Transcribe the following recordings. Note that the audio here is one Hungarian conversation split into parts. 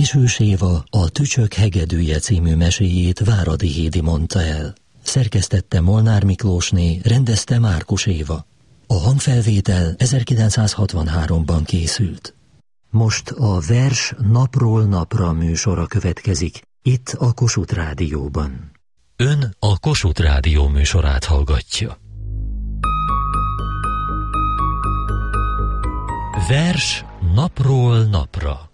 Késős Éva a Tücsök hegedűje című meséjét Váradi Hédi mondta el. Szerkesztette Molnár Miklósné, rendezte Márkus Éva. A hangfelvétel 1963-ban készült. Most a Vers napról napra műsora következik, itt a Kossuth Rádióban. Ön a Kossuth Rádió műsorát hallgatja. Vers napról napra.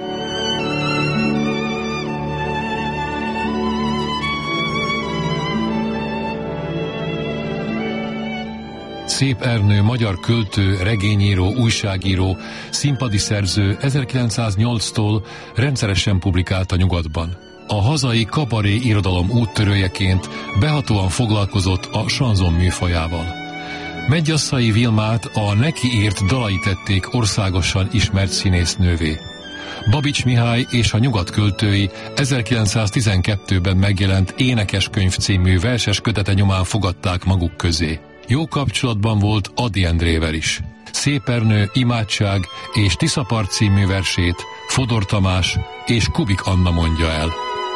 Szép Ernő, magyar költő, regényíró, újságíró, színpadi szerző 1908-tól rendszeresen publikált a nyugatban. A hazai kabaré irodalom úttörőjeként behatóan foglalkozott a sanzon műfajával. Medgyasszai Vilmát a neki írt dalai tették országosan ismert színésznővé. Babics Mihály és a nyugat költői 1912-ben megjelent Énekeskönyv című verses kötete nyomán fogadták maguk közé. Jó kapcsolatban volt Ady Endrével is. Szép Ernő, Imádság és Tiszapart című versét Fodor Tamás és Kubik Anna mondja el.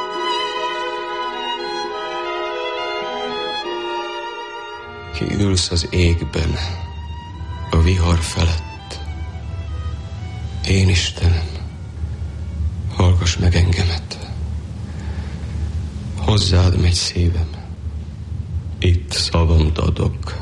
Ki ülsz az égben, a vihar felett. Én Istenem, hallgass meg engemet. Hozzád megy szívem, itt szavam dadog.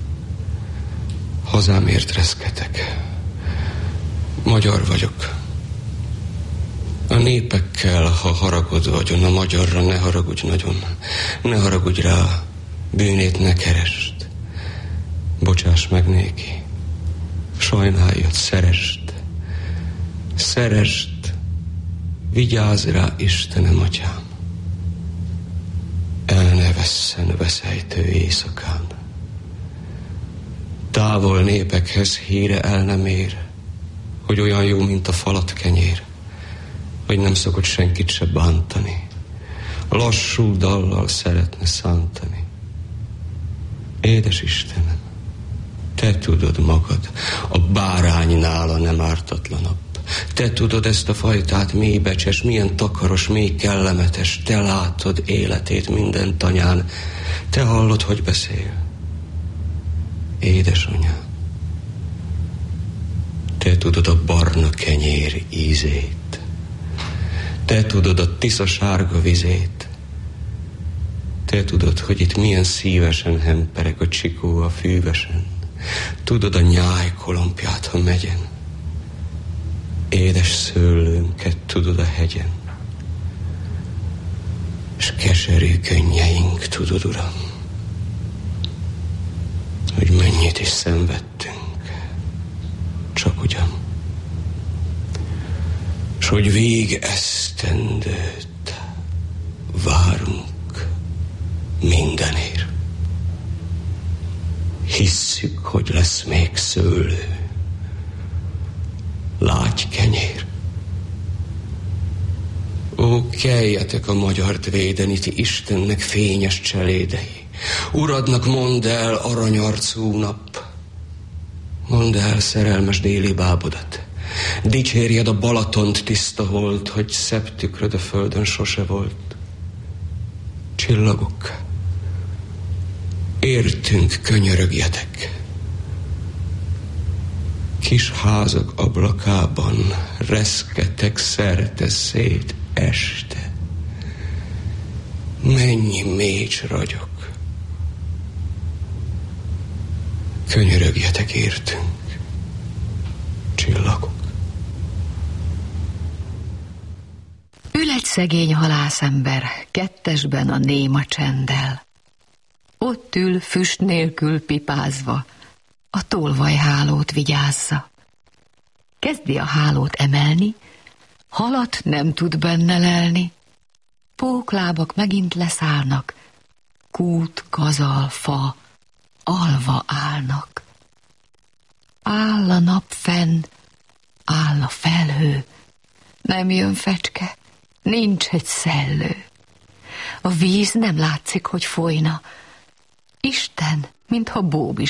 Hazámért reszketek, magyar vagyok. A népekkel, ha haragod vagyon, a magyarra ne haragudj nagyon. Ne haragudj rá, bűnét ne keresd. Bocsáss meg néki, sajnáljad, szeresd. Szeresd, vigyázz rá, Istenem, atyám. El ne vesszen veszejtő éjszakán. Távol népekhez híre el nem ér, hogy olyan jó, mint a falat kenyér, hogy nem szokott senkit se bántani, lassú dallal szeretne szántani. Édes Istenem, te tudod magad, a bárány nála nem ártatlanabb. Te tudod ezt a fajtát, mély becses, milyen takaros, mély kellemetes. Te látod életét minden tanyán. Te hallod, hogy beszél. Édesanyám, te tudod a barna kenyér ízét. Te tudod a Tisza sárga vizét. Te tudod, hogy itt milyen szívesen hempereg a csikó a fűvesen. Tudod a nyáj kolompját, ha megyen. Édes szőlőnket tudod a hegyen. S keserű könnyeink tudod, Uram, hogy mennyit is szenvedtünk, csak ugyan. S hogy vég esztendőt várunk mindenért. Hisszük, hogy lesz még szőlő, lágy kenyér. Ó, keljetek a magyart védeni, ti Istennek fényes cselédei. Uradnak mondd el, aranyarcú nap, mondd el szerelmes déli bábodat. Dicsérjed a Balatont, tiszta hold, hogy szebb tükröd a földön sose volt. Csillagok, értünk könyörögjetek. Kis házak ablakában reszketek szerte szét este. Mennyi mécs ragyog. Könyörögjetek értünk, csillagok. Ül egy szegény halászember, kettesben a néma csenddel. Ott ül füst nélkül pipázva, a tolvajhálót vigyázza. Kezdi a hálót emelni, halat nem tud benne lelni. Póklábak megint leszállnak, kút, kazal, fa, alva állnak. Áll a nap fenn, áll a felhő, nem jön fecske, nincs egy szellő. A víz nem látszik, hogy folyna. Isten, mintha bóbis